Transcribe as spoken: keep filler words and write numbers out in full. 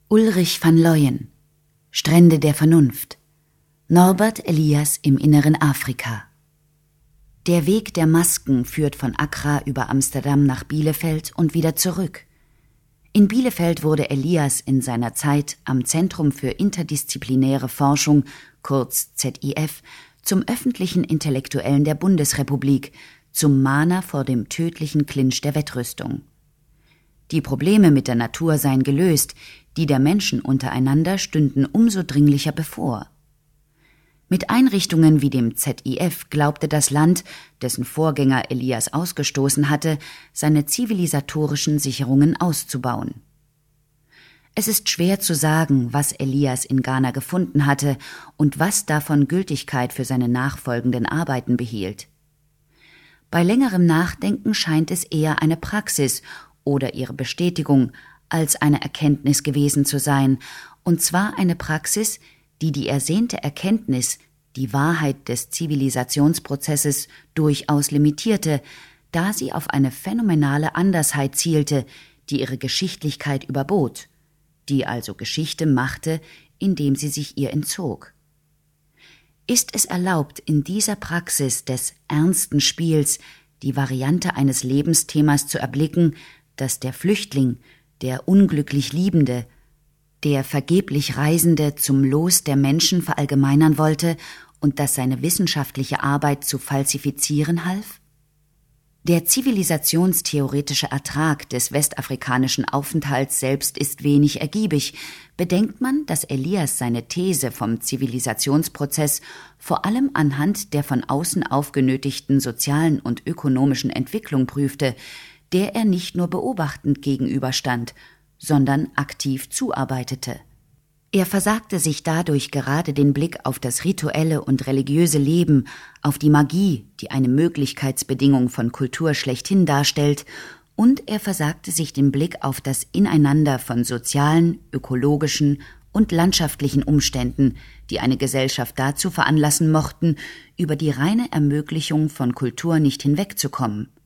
Ulrich van Leyen, Strände der Vernunft, Norbert Elias im inneren Afrika. Der Weg der Masken führt von Accra über Amsterdam nach Bielefeld und wieder zurück. In Bielefeld wurde Elias in seiner Zeit am Zentrum für interdisziplinäre Forschung, kurz Z I F, zum öffentlichen Intellektuellen der Bundesrepublik, zum Mahner vor dem tödlichen Clinch der Wettrüstung. Die Probleme mit der Natur seien gelöst, die der Menschen untereinander stünden umso dringlicher bevor. Mit Einrichtungen wie dem Z I F glaubte das Land, dessen Vorgänger Elias ausgestoßen hatte, seine zivilisatorischen Sicherungen auszubauen. Es ist schwer zu sagen, was Elias in Ghana gefunden hatte und was davon Gültigkeit für seine nachfolgenden Arbeiten behielt. Bei längerem Nachdenken scheint es eher eine Praxis oder ihre Bestätigung als eine Erkenntnis gewesen zu sein, und zwar eine Praxis, die die ersehnte Erkenntnis, die Wahrheit des Zivilisationsprozesses durchaus limitierte, da sie auf eine phänomenale Andersheit zielte, die ihre Geschichtlichkeit überbot, die also Geschichte machte, indem sie sich ihr entzog. Ist es erlaubt, in dieser Praxis des ernsten Spiels die Variante eines Lebensthemas zu erblicken, das der Flüchtling, der unglücklich Liebende, der vergeblich Reisende zum Los der Menschen verallgemeinern wollte und das seine wissenschaftliche Arbeit zu falsifizieren half? Der zivilisationstheoretische Ertrag des westafrikanischen Aufenthalts selbst ist wenig ergiebig. Bedenkt man, dass Elias seine These vom Zivilisationsprozess vor allem anhand der von außen aufgenötigten sozialen und ökonomischen Entwicklung prüfte, der er nicht nur beobachtend gegenüberstand, sondern aktiv zuarbeitete. Er versagte sich dadurch gerade den Blick auf das rituelle und religiöse Leben, auf die Magie, die eine Möglichkeitsbedingung von Kultur schlechthin darstellt, und er versagte sich den Blick auf das Ineinander von sozialen, ökologischen und landschaftlichen Umständen, die eine Gesellschaft dazu veranlassen mochten, über die reine Ermöglichung von Kultur nicht hinwegzukommen.